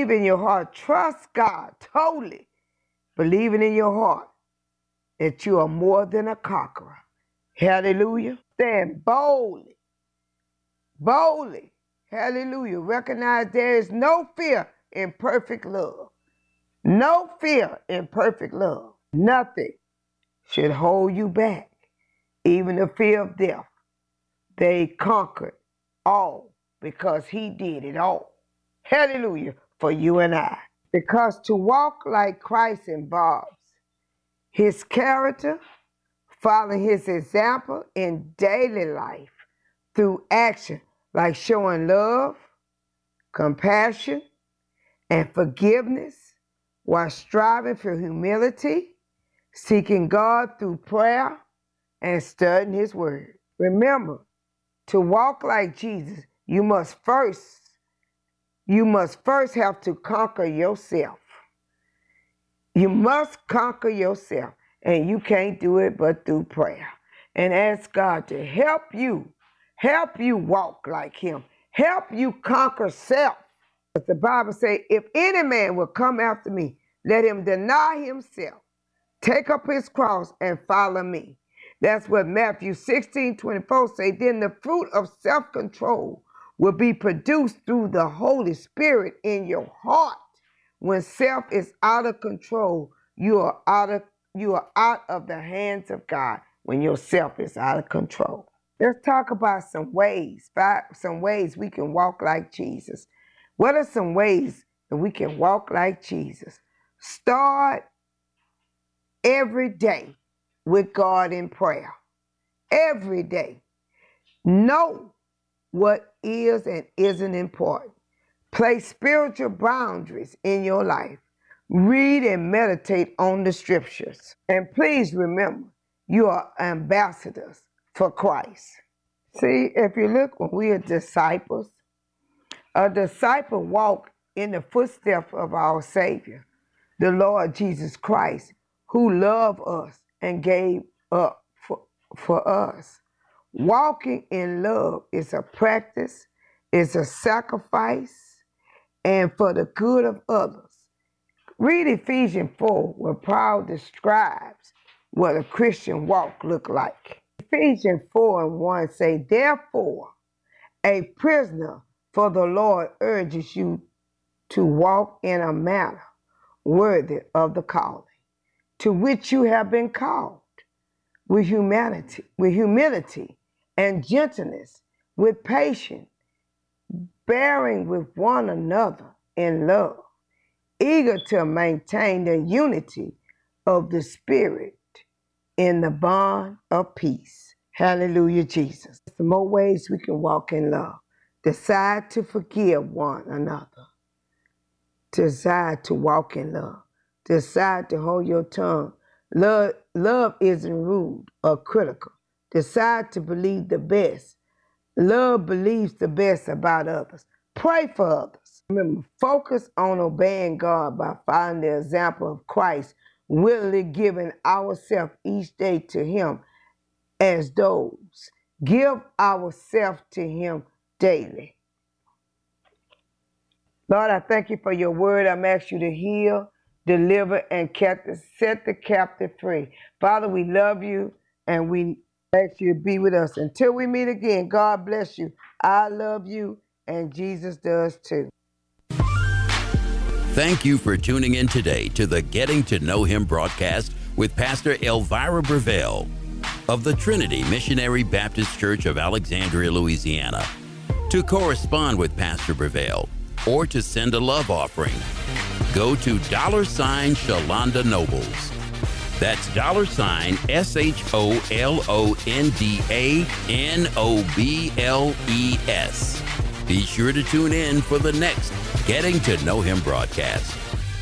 believe in your heart, trust God totally, believing in your heart that you are more than a conqueror. Hallelujah. Stand boldly, boldly. Hallelujah. Recognize there is no fear in perfect love. No fear in perfect love. Nothing should hold you back, even the fear of death. They conquered all because he did it all. Hallelujah for you and I. Because to walk like Christ involves his character, following his example in daily life through action, like showing love, compassion, and forgiveness while striving for humility, seeking God through prayer, and studying his word. Remember, to walk like Jesus, you must first have to conquer yourself. You must conquer yourself, and you can't do it but through prayer. And ask God to help you walk like him, help you conquer self. As the Bible says, if any man will come after me, let him deny himself, take up his cross, and follow me. That's what Matthew 16:24 say. Then the fruit of self-control will be produced through the Holy Spirit in your heart. When self is out of control, you are out of the hands of God when your self is out of control. Let's talk about some ways we can walk like Jesus. What are some ways that we can walk like Jesus? Start every day with God in prayer. Every day. Know what is and isn't important. Place spiritual boundaries in your life. Read and meditate on the scriptures. And please remember, you are ambassadors for Christ. See, if you look, when we are disciples, a disciple walked in the footsteps of our Savior, the Lord Jesus Christ, who loved us and gave up for us. Walking in love is a practice, is a sacrifice, and for the good of others. Read Ephesians 4, where Paul describes what a Christian walk look like. Ephesians 4:1 say, therefore, a prisoner for the Lord urges you to walk in a manner worthy of the calling to which you have been called, with humility and gentleness, with patience, bearing with one another in love, eager to maintain the unity of the Spirit in the bond of peace. Hallelujah, Jesus. Some more ways we can walk in love. Decide to forgive one another. Decide to walk in love. Decide to hold your tongue. Love isn't rude or critical. Decide to believe the best. Love believes the best about others. Pray for others. Remember, focus on obeying God by following the example of Christ, willingly giving ourselves each day to him as those. Give ourselves to him daily. Lord, I thank you for your word. I'm asking you to heal, deliver, and set the captive free. Father, we love you, and we ask you to be with us. Until we meet again, God bless you. I love you, and Jesus does too. Thank you for tuning in today to the Getting to Know Him broadcast with Pastor Elvira Breville of the Trinity Missionary Baptist Church of Alexandria, Louisiana. To correspond with Pastor Breville or to send a love offering, go to $Shalonda Nobles. That's $ShalondaNobles. Be sure to tune in for the next Getting to Know Him broadcast.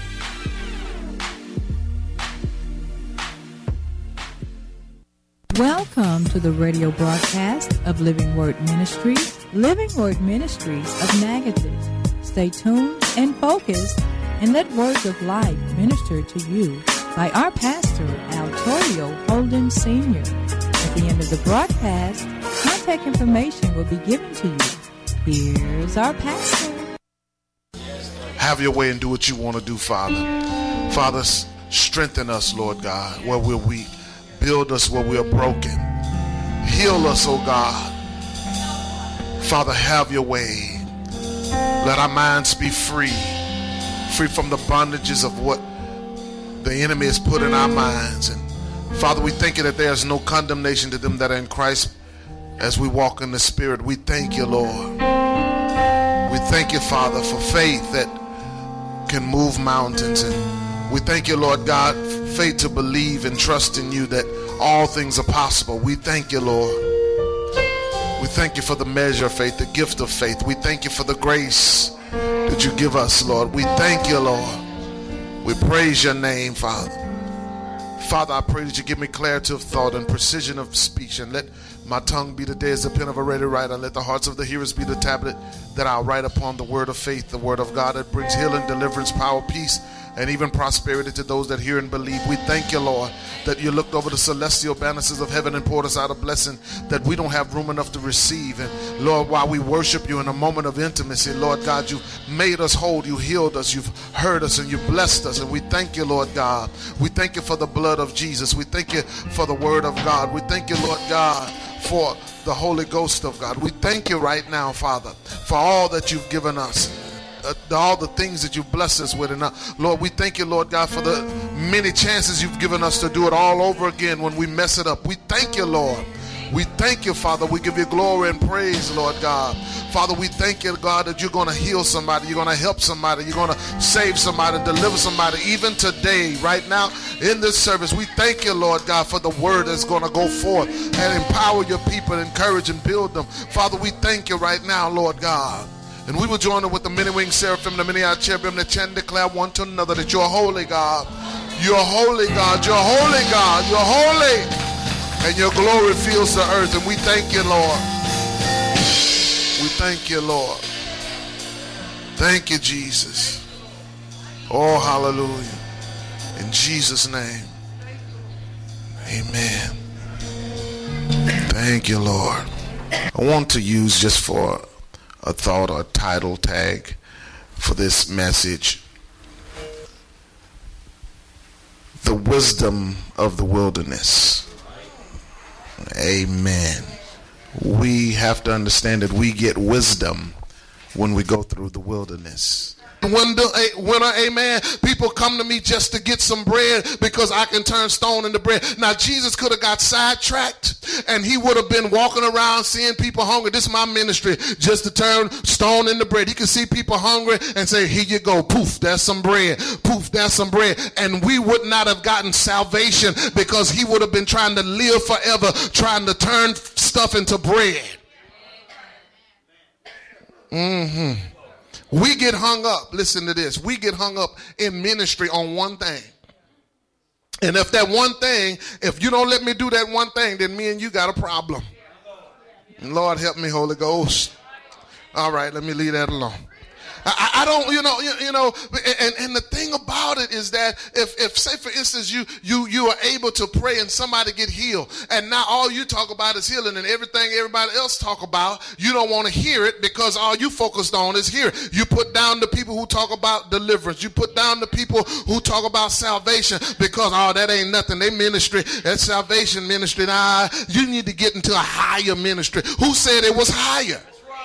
Welcome to the radio broadcast of Living Word Ministries, Living Word Ministries of Natchitoches. Stay tuned and focused and let words of life minister to you by our pastor, Altorio Holden Sr. At the end of the broadcast, contact information will be given to you. Here's our pastor. have your way and do what you want to do, Father. Father, strengthen us, Lord God, where we're weak. Build us where we are broken. Heal us, oh God. Father, have your way. Let our minds be free from the bondages of what the enemy has put in our minds. And Father, we thank you that there is no condemnation to them that are in Christ as we walk in the Spirit. We thank you, Lord. We thank you, Father, for faith that can move mountains. And we thank you, Lord God, faith to believe and trust in you that all things are possible. We thank you, Lord. We thank you for the measure of faith, the gift of faith. We thank you for the grace that you give us, Lord. We thank you, Lord. We praise your name, Father. Father, I pray that you give me clarity of thought and precision of speech, and let my tongue be today as the pen of a ready writer. Let the hearts of the hearers be the tablet that I'll write upon the word of faith, the word of God that brings healing, deliverance, power, peace, and even prosperity to those that hear and believe. We thank you, Lord, that you looked over the celestial banisters of heaven and poured us out a blessing that we don't have room enough to receive. And Lord, while we worship you in a moment of intimacy, Lord God, you made us whole, you healed us, you've heard us, and you blessed us. And we thank you, Lord God. We thank you for the blood of Jesus. We thank you for the word of God. We thank you, Lord God, for the Holy Ghost of God. We thank you right now, Father, for all that you've given us. All the things that you bless us with. And Lord, we thank you, Lord God, for the many chances you've given us to do it all over again when we mess it up. We thank you, Lord. We thank you, Father. We give you glory and praise, Lord God. Father, we thank you, God, that you're going to heal somebody. You're going to help somebody. You're going to save somebody, deliver somebody, even today, right now, in this service. We thank you, Lord God, for the word that's going to go forth and empower your people, encourage and build them. Father, we thank you right now, Lord God. And we will join them with the many-winged seraphim, the many-eyed cherubim, that chant and declare one to another that you're holy, God. You're holy, God. You're holy, God. You're holy. And your glory fills the earth. And we thank you, Lord. We thank you, Lord. Thank you, Jesus. Oh, hallelujah. In Jesus' name. Amen. Thank you, Lord. I want to use just for a thought or a title tag for this message: the wisdom of the wilderness. Amen. We have to understand that we get wisdom when we go through the wilderness. Winter, amen, people come to me just to get some bread because I can turn stone into bread. Now, Jesus could have got sidetracked and he would have been walking around seeing people hungry. This is my ministry, just to turn stone into bread. He could see people hungry and say, here you go, poof, that's some bread, poof, that's some bread. And we would not have gotten salvation because he would have been trying to live forever, trying to turn stuff into bread. We get hung up, listen to this, we get hung up in ministry on one thing. And if that one thing, if you don't let me do that one thing, then me and you got a problem. Lord help me, Holy Ghost. All right, let me leave that alone. I don't, and the thing about it is that if say for instance you are able to pray and somebody get healed, and now all you talk about is healing and everything everybody else talk about, you don't want to hear it because all you focused on is here. You put down the people who talk about deliverance. You put down the people who talk about salvation because, oh, that ain't nothing. They ministry, that salvation ministry. Nah, you need to get into a higher ministry. Who said it was higher?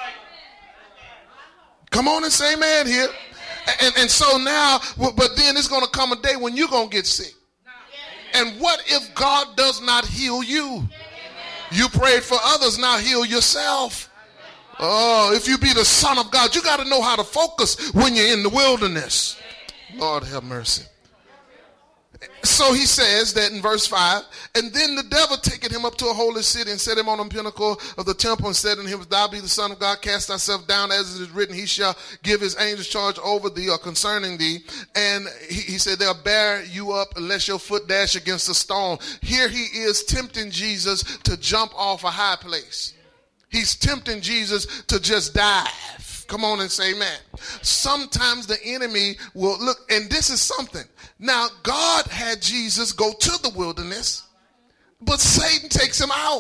Come on and say amen here. And so now, but then it's going to come a day when you're going to get sick. And what if God does not heal you? You prayed for others, now heal yourself. Oh, if you be the Son of God, you got to know how to focus when you're in the wilderness. Lord have mercy. So he says that in verse 5, and then the devil taketh him up to a holy city and set him on the pinnacle of the temple and said unto him, if thou be the Son of God, cast thyself down, as it is written, he shall give his angels charge over thee or concerning thee. And he said, they'll bear you up unless your foot dash against a stone. Here he is tempting Jesus to jump off a high place. He's tempting Jesus to just dive. Come on and say amen. Sometimes the enemy will look, and this is something. Now, God had Jesus go to the wilderness, but Satan takes him out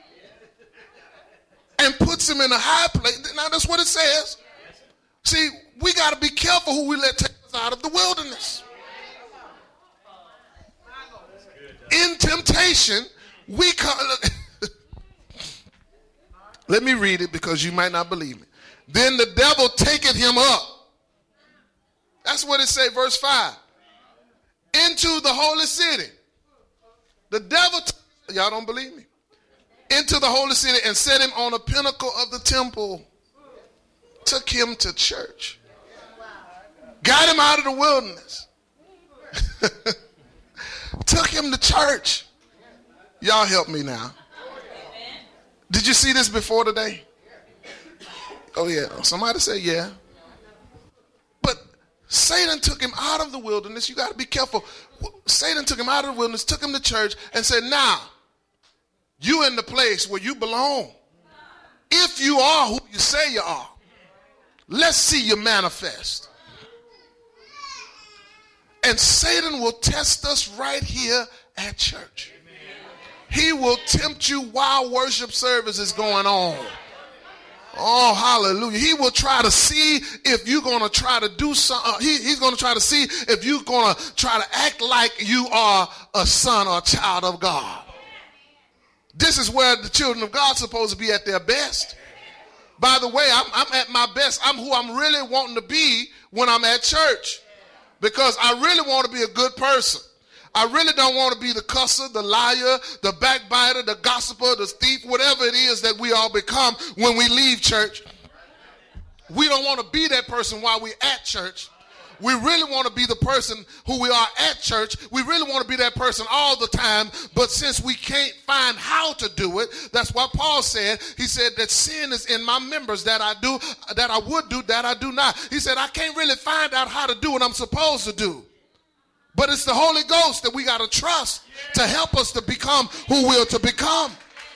and puts him in a high place. Now, that's what it says. See, we got to be careful who we let take us out of the wilderness. In temptation, we come. Let me read it because you might not believe me. Then the devil taketh him up. That's what it say, verse 5. Into the holy city. The devil, y'all don't believe me. Into the holy city and set him on a pinnacle of the temple. Took him to church. Got him out of the wilderness. Took him to church. Y'all help me now. Did you see this before today? Oh yeah. Somebody say yeah. But Satan took him out of the wilderness. You got to be careful. Satan took him out of the wilderness, took him to church, and said, now, you in the place where you belong. If you are who you say you are, let's see you manifest. And Satan will test us right here at church. He will tempt you while worship service is going on. Oh, hallelujah. He will try to see if you're going to try to do something. He's going to try to see if you're going to try to act like you are a son or a child of God. This is where the children of God are supposed to be at their best. By the way, I'm at my best. I'm who I'm really wanting to be when I'm at church. Because I really want to be a good person. I really don't want to be the cusser, the liar, the backbiter, the gossiper, the thief, whatever it is that we all become when we leave church. We don't want to be that person while we're at church. We really want to be the person who we are at church. We really want to be that person all the time. But since we can't find how to do it, that's why Paul said, he said that sin is in my members, that I do, that I would do, that I do not. He said, I can't really find out how to do what I'm supposed to do. But it's the Holy Ghost that we got to trust to help us to become who we are to become.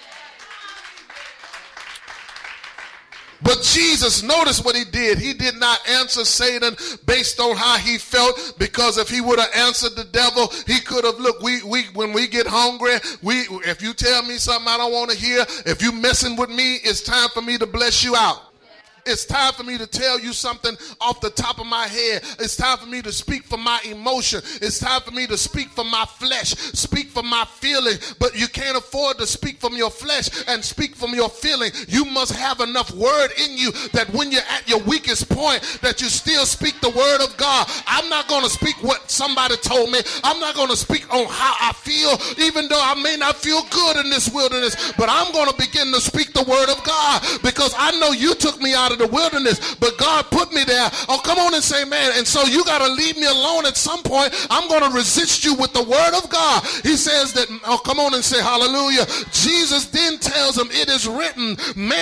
But Jesus, notice what he did. He did not answer Satan based on how he felt, because if he would have answered the devil, he could have, look, when we get hungry, if you tell me something I don't want to hear, if you messing with me, it's time for me to bless you out. It's time for me to tell you something off the top of my head. It's time for me to speak from my emotion. It's time for me to speak from my flesh, speak from my feeling. But you can't afford to speak from your flesh and speak from your feeling. You must have enough word in you that when you're at your weakest point, that you still speak the word of God. I'm not going to speak what somebody told me. I'm not going to speak on how I feel, even though I may not feel good in this wilderness. But I'm going to begin to speak the word of God, because I know you took me out of the wilderness, but God put me there. Oh, come on and say, man. And so you got to leave me alone at some point. I'm going to resist you with the word of God. He says that, oh, come on and say hallelujah. Jesus then tells him, it is written,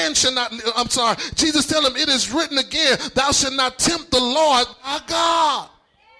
Jesus tells him, it is written again, thou shalt not tempt the Lord thy God.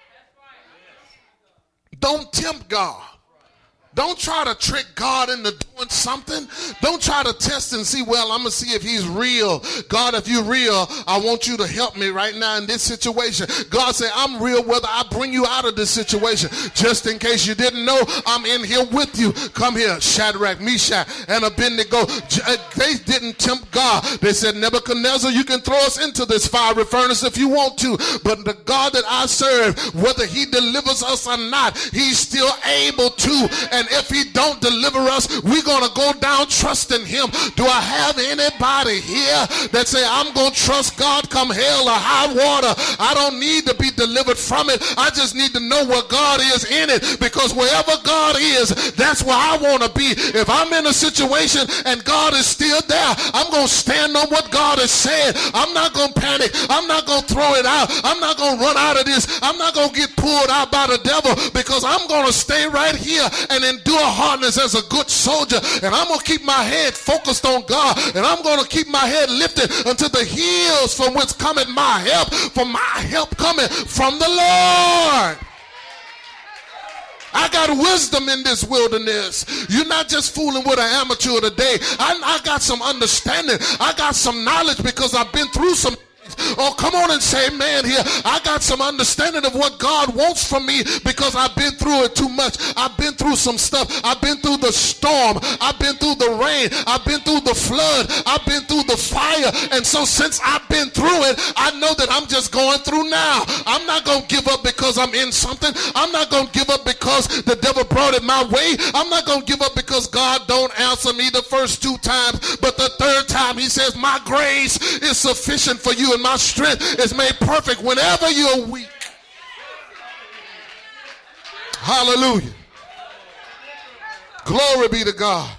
Don't tempt God. Don't try to trick God into doing something. Don't try to test and see, well, I'm going to see if he's real. God, if you're real, I want you to help me right now in this situation. God said, I'm real whether I bring you out of this situation. Just in case you didn't know, I'm in here with you. Come here, Shadrach, Meshach, and Abednego. They didn't tempt God. They said, Nebuchadnezzar, you can throw us into this fiery furnace if you want to. But the God that I serve, whether he delivers us or not, he's still able to. And if he don't deliver us, we're going to go down trusting him. Do I have anybody here that say, I'm going to trust God come hell or high water? I don't need to be delivered from it. I just need to know where God is in it, because wherever God is, that's where I want to be. If I'm in a situation and God is still there, I'm going to stand on what God has said. I'm not going to panic. I'm not going to throw it out. I'm not going to run out of this. I'm not going to get pulled out by the devil, because I'm going to stay right here and endure hardness as a good soldier. And I'm going to keep my head focused on God. And I'm going to keep my head lifted unto the hills from whence cometh my help. For my help cometh from the Lord. I got wisdom in this wilderness. You're not just fooling with an amateur today. I got some understanding. I got some knowledge, because I've been through some. Oh, come on and say amen here. I got some understanding of what God wants from me because I've been through it too much. I've been through some stuff. I've been through the storm. I've been through the rain. I've been through the flood. I've been through the fire. And so since I've been through it, I know that I'm just going through now. I'm not going to give up because I'm in something. I'm not going to give up because the devil brought it my way. I'm not going to give up because God don't answer me the first 2 times. But the 3rd time he says, my grace is sufficient for you and my strength is made perfect whenever you're weak. Hallelujah. Glory be to God.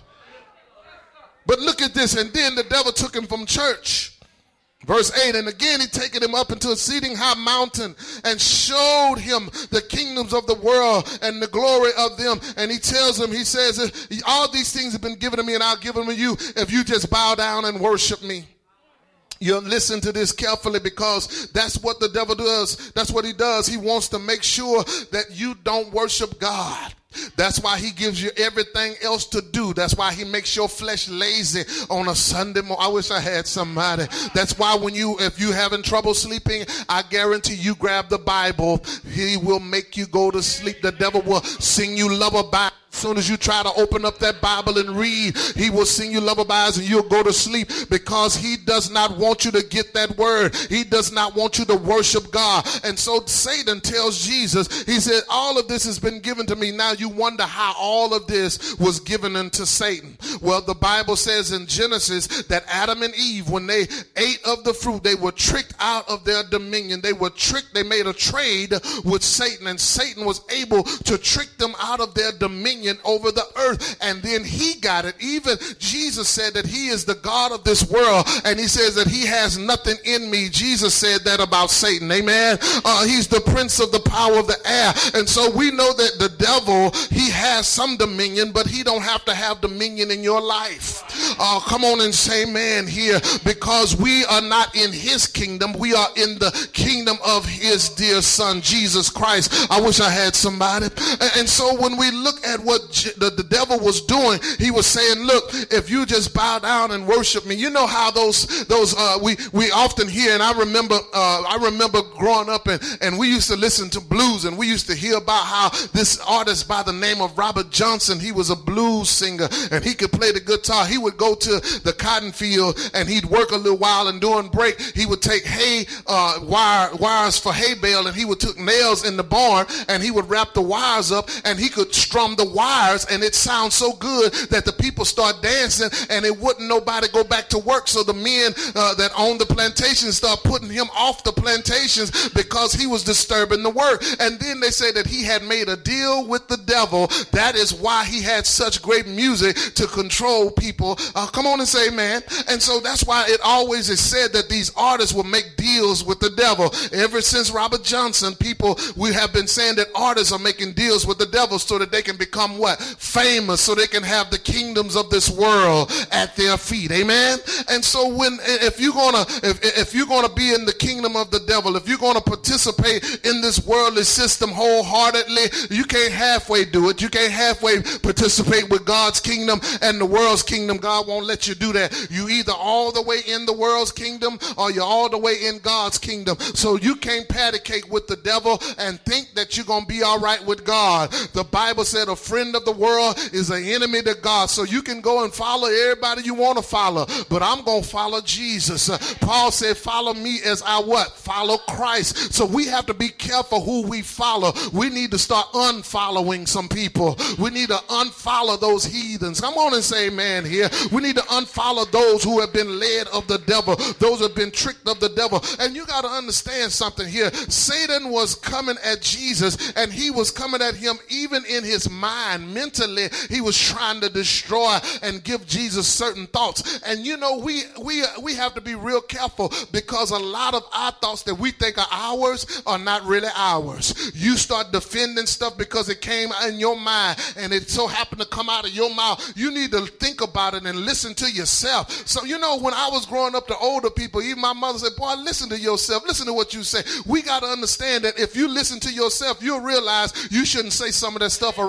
But look at this. And then the devil took him from church. Verse 8, and again he taken him up into a exceeding high mountain and showed him the kingdoms of the world and the glory of them. And he tells him, he says, all these things have been given to me and I'll give them to you if you just bow down and worship me. You listen to this carefully because that's what the devil does. That's what he does. He wants to make sure that you don't worship God. That's why he gives you everything else to do. That's why he makes your flesh lazy on a Sunday morning. I wish I had somebody. That's why if you having trouble sleeping, I guarantee you grab the Bible. He will make you go to sleep. The devil will sing you lullabies. As soon as you try to open up that Bible and read, he will sing you lullabies and you'll go to sleep because he does not want you to get that word. He does not want you to worship God. And so Satan tells Jesus, he said, all of this has been given to me. Now you wonder how all of this was given unto Satan. Well, the Bible says in Genesis that Adam and Eve, when they ate of the fruit, they were tricked out of their dominion. They were tricked. They made a trade with Satan, and Satan was able to trick them out of their dominion over the earth, and then he got it. Even Jesus said that he is the God of this world, and he says that he has nothing in me. Jesus said that about Satan. Amen. He's the prince of the power of the air, and so we know that the devil, he has some dominion, but he don't have to have dominion in your life. Come on and say amen here, because we are not in his kingdom. We are in the kingdom of his dear son, Jesus Christ. I wish I had somebody. And so when we look at what the devil was doing, he was saying, look, if you just bow down and worship me. You know how we often hear, and I remember growing up and we used to listen to blues, and we used to hear about how this artist by the name of Robert Johnson, he was a blues singer and he could play the guitar. He would go to the cotton field and he'd work a little while, and during break he would take wires for hay bale, and he would take nails in the barn and he would wrap the wires up and he could strum the wires, and it sounds so good that the people start dancing, and it wouldn't nobody go back to work. So the men that owned the plantations start putting him off the plantations because he was disturbing the work. And then they say that he had made a deal with the devil. That is why he had such great music to control people. Come on and say amen. And so that's why it always is said that these artists will make deals with the devil. Ever since Robert Johnson, we have been saying that artists are making deals with the devil so that they can become what? Famous, so they can have the kingdoms of this world at their feet. Amen. And so if you're gonna be in the kingdom of the devil, if you're gonna participate in this worldly system wholeheartedly, you can't halfway do it. You can't halfway participate with God's kingdom and the world's kingdom. God won't let you do that. You either all the way in the world's kingdom or you're all the way in God's kingdom. So you can't patty cake with the devil and think that you're gonna be all right with God. The Bible said a friend of the world is an enemy to God. So you can go and follow everybody you want to follow, but I'm going to follow Jesus. Paul said, follow me as I what? Follow Christ. So we have to be careful who we follow. We need to start unfollowing some people. We need to unfollow those heathens. Come on and say amen here. We need to unfollow those who have been led of the devil, those who have been tricked of the devil. And you got to understand something here. Satan was coming at Jesus, and he was coming at him even in his mind. Mentally, he was trying to destroy and give Jesus certain thoughts. And you know, we have to be real careful, because a lot of our thoughts that we think are ours are not really ours. You start defending stuff because it came in your mind and it so happened to come out of your mouth. You need to think about it and listen to yourself. So you know, when I was growing up, the older people, even my mother said, boy, listen to yourself, listen to what you say. We got to understand that if you listen to yourself, you'll realize you shouldn't say some of that stuff around other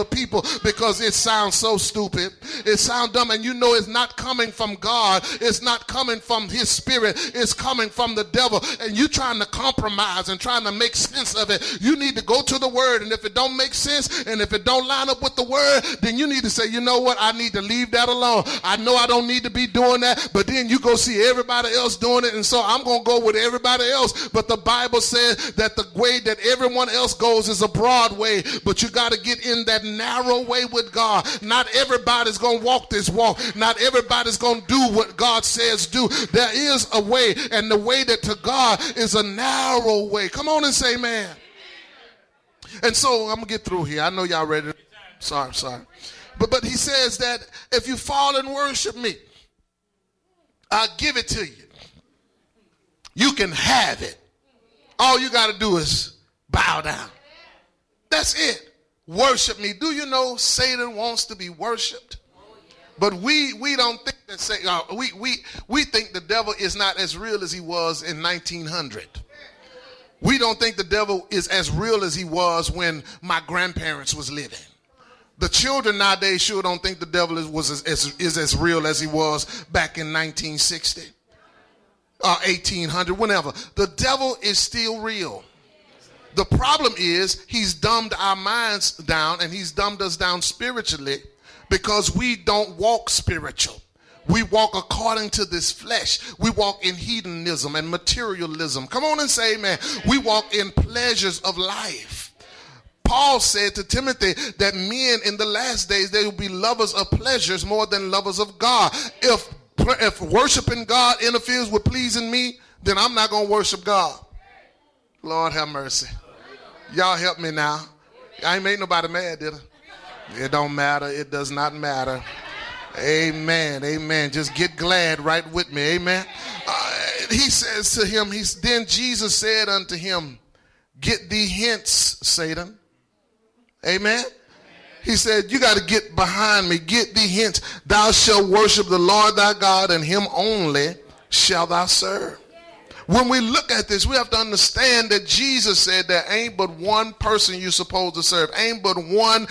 people because it sounds so stupid. It sounds dumb, and you know it's not coming from God. It's not coming from his spirit. It's coming from the devil, and you trying to compromise and trying to make sense of it. You need to go to the word, and if it don't make sense and if it don't line up with the word, then you need to say, you know what, I need to leave that alone. I know I don't need to be doing that, but then you go see everybody else doing it, and so I'm going to go with everybody else. But the Bible says that the way that everyone else goes is a broad way, but you got to get in that narrow way with God. Not everybody's going to walk this walk. Not everybody's going to do what God says do. There is a way, and the way that to God is a narrow way. Come on and say amen. And so I'm going to get through here. I know y'all ready. Sorry. But he says that if you fall and worship me, I'll give it to you. You can have it. All you got to do is bow down. That's it. Worship me. Do you know Satan wants to be worshiped? But we don't think that we think the devil is not as real as he was in 1900. We don't think the devil is as real as he was when my grandparents was living. The children nowadays sure don't think the devil is as real as he was back in 1960 or 1800, whenever. The devil is still real. The problem is he's dumbed our minds down, and he's dumbed us down spiritually because we don't walk spiritual. We walk according to this flesh. We walk in hedonism and materialism. Come on and say amen. We walk in pleasures of life. Paul said to Timothy that men in the last days, they will be lovers of pleasures more than lovers of God. If worshiping God interferes with pleasing me, then I'm not going to worship God. Lord have mercy. Y'all help me now. I ain't made nobody mad, did I? It don't matter. It does not matter. Amen. Just get glad right with me. Amen. He says to him, then Jesus said unto him, get thee hence, Satan. Amen. He said, you got to get behind me. Get thee hence. Thou shalt worship the Lord thy God, and him only shalt thou serve. When we look at this, we have to understand that Jesus said there ain't but one person you're supposed to serve. Ain't but one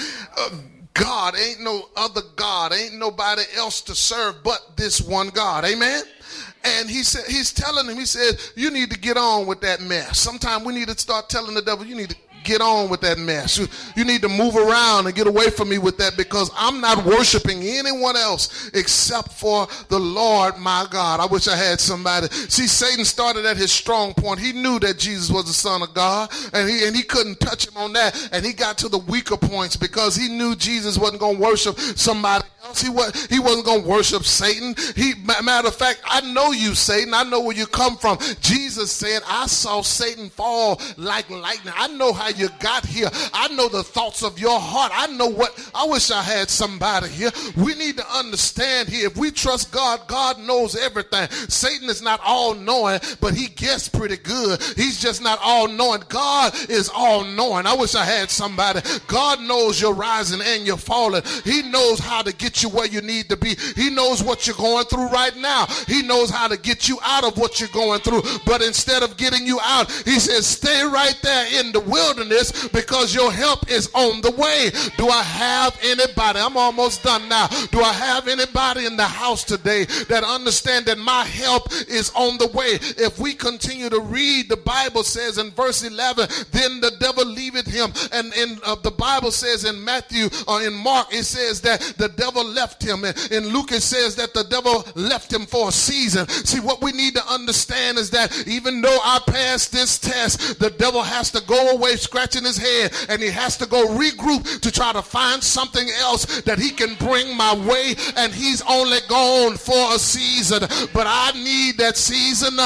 God. Ain't no other God. Ain't nobody else to serve but this one God. Amen. And he said, he's telling him, he said, you need to get on with that mess. Sometimes we need to start telling the devil, you need to get on with that mess. You need to move around and get away from me with that, because I'm not worshiping anyone else except for the Lord my God. I wish I had somebody. See, Satan started at his strong point. He knew that Jesus was the Son of God, and he couldn't touch him on that. And he got to the weaker points because he knew Jesus wasn't going to worship somebody else. He wasn't going to worship Satan. Matter of fact, I know you, Satan. I know where you come from. Jesus said, I saw Satan fall like lightning. I know how you got here. I know the thoughts of your heart. I know what. I wish I had somebody here. We need to understand here, if we trust God, God knows everything. Satan is not all-knowing, but he guessed pretty good. He's just not all-knowing. God is all-knowing. I wish I had somebody. God knows you're rising and you're falling. He knows how to get you where you need to be. He knows what you're going through right now. He knows how to get you out of what you're going through. But instead of getting you out, he says, stay right there in the wilderness, because your help is on the way. Do I have anybody? I'm almost done now. Do I have anybody in the house today that understand that my help is on the way? If we continue to read, the Bible says in verse 11, then the devil leaveth him. And in the Bible says in Matthew or in Mark, it says that the devil left him. In Luke, it says that the devil left him for a season. See, what we need to understand is that even though I passed this test, the devil has to go away scratching his head, and he has to go regroup to try to find something else that he can bring my way, and he's only gone for a season. But I need that season.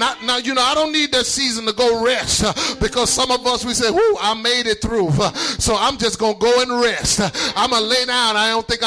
I don't need that season to go rest, because some of us, we say, I made it through, so I'm just gonna go and rest. I'm gonna lay down. I don't think I need to go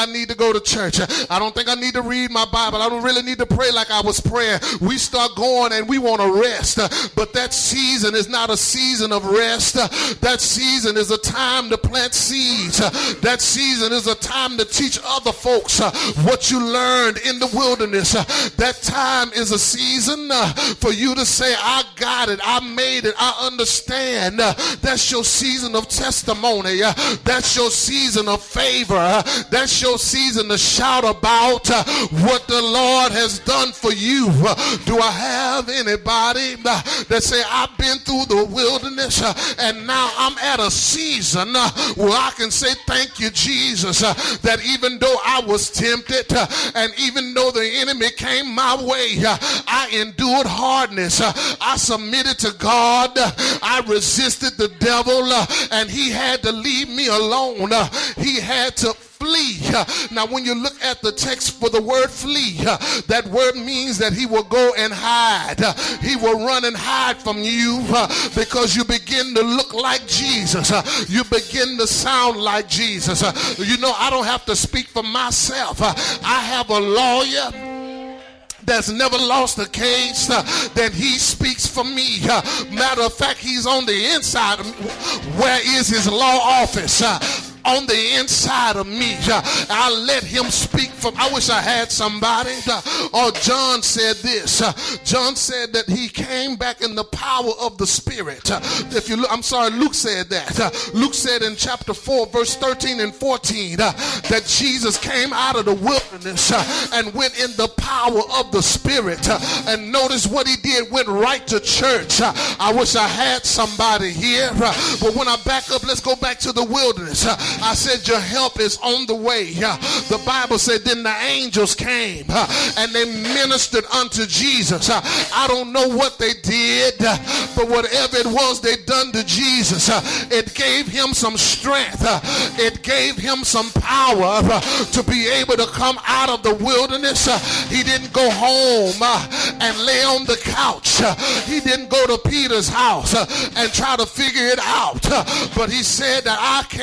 go to church. I don't think I need to read my Bible. I don't really need to pray like I was praying. We start going and we want to rest. But that season is not a season of rest. That season is a time to plant seeds. That season is a time to teach other folks what you learned in the wilderness. That time is a season for you to say, I got it, I made it, I understand. That's your season of testimony. That's your season of favor. That's your season to shout about what the Lord has done for you. Do I have anybody that say, I've been through the wilderness and now I'm at a season where I can say thank you, Jesus, that even though I was tempted and even though the enemy came my way, I endured hardness. I submitted to God. I resisted the devil and he had to leave me alone. He had to flee. Now when you look at the text for the word flee, that word means that he will go and hide. He will run and hide from you because you begin to look like Jesus. You begin to sound like Jesus. You know, I don't have to speak for myself. I have a lawyer that's never lost a case, then he speaks for me. Matter of fact, he's on the inside. Where is his law office? On the inside of me. I'll let him speak for me. I wish I had somebody. Or John said this. John said that he came back in the power of the Spirit. If you look, I'm sorry, Luke said that. Luke said in chapter 4, verse 13 and 14, that Jesus came out of the wilderness and went in the power of the Spirit. And notice what he did, went right to church. I wish I had somebody here. But when I back up, let's go back to the wilderness. I said your help is on the way. The Bible said then the angels came and they ministered unto Jesus. I don't know what they did, but whatever it was they done to Jesus, it gave him some strength. It gave him some power to be able to come out of the wilderness. He didn't go home and lay on the couch. He didn't go to Peter's house and try to figure it out. But he said that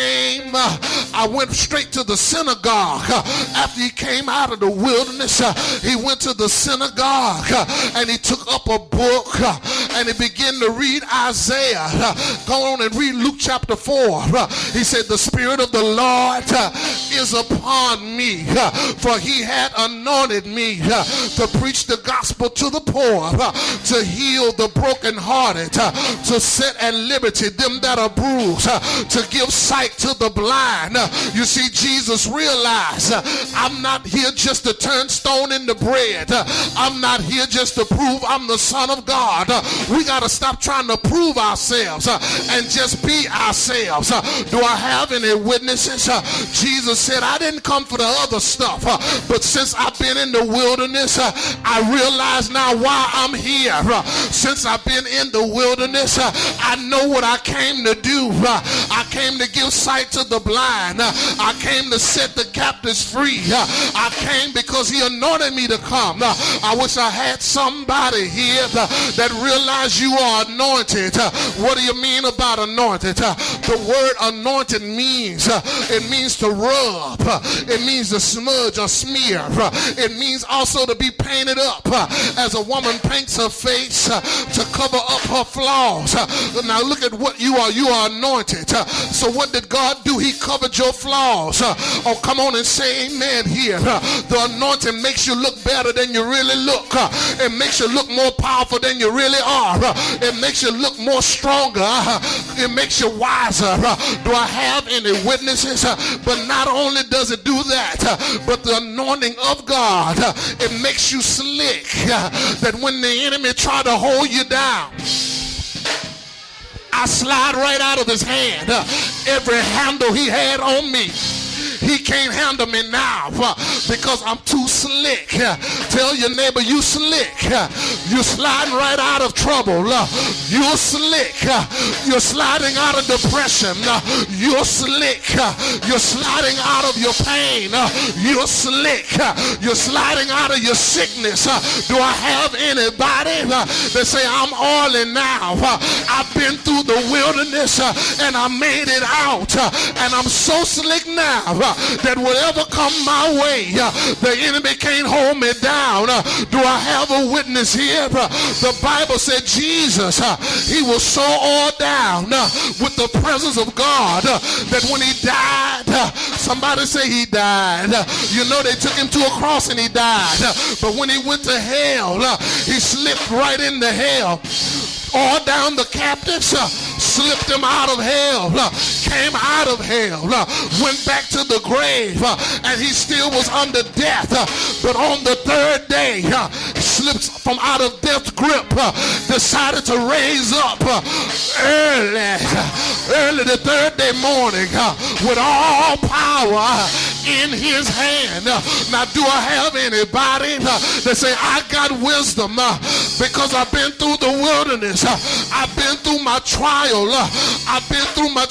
I went straight to the synagogue. After he came out of the wilderness, he went to the synagogue and he took up a book and he began to read Isaiah. Go on and read Luke chapter 4. He said, the Spirit of the Lord is upon me, for he had anointed me to preach the gospel to the poor, to heal the brokenhearted, to set at liberty them that are bruised, to give sight to the blind. You see, Jesus realized, I'm not here just to turn stone into bread. I'm not here just to prove I'm the Son of God. We got to stop trying to prove ourselves and just be ourselves. Do I have any witnesses? Jesus said, I didn't come for the other stuff, but since I've been in the wilderness, I realize now why I'm here. Since I've been in the wilderness, I know what I came to do. I came to give sight to the blind. I came to set the captives free. I came because he anointed me to come. I wish I had somebody here that realized you are anointed. What do you mean about anointed? The word anointed means, it means to rub. It means to smudge or smear. It means also to be painted up. As a woman paints her face to cover up her flaws. Now look at what you are. You are anointed. So what did God do? He covered your flaws. Oh, come on and say amen here. The anointing makes you look better than you really look. It makes you look more powerful than you really are. It makes you look more stronger. It makes you wiser. Do I have any witnesses? But not only does it do that, but the anointing of God, it makes you slick. That when the enemy try to hold you down, I slide right out of his hand. Every handle he had on me, he can't handle me now because I'm too slick. Tell your neighbor, you slick. You're sliding right out of trouble. You're slick. You're sliding out of depression. You're slick. You're sliding out of your pain. You're slick. You're sliding out of your sickness. Do I have anybody that say, I'm oiling now? I've been through the wilderness and I made it out. And I'm so slick now that whatever come my way, the enemy can't hold me down. Do I have a witness here? The Bible said Jesus, he was so oiled down with the presence of God that when he died, somebody say he died. You know, they took him to a cross and he died. But when he went to hell, he slipped right into hell. All down the captives, slipped him out of hell, came out of hell, went back to the grave, and he still was under death. But on the third day, slipped from out of death's grip, decided to raise up early the third day morning with all power in his hand. Now, do I have anybody that say, I got wisdom because I've been through the wilderness, I've been through my trial, I've been through my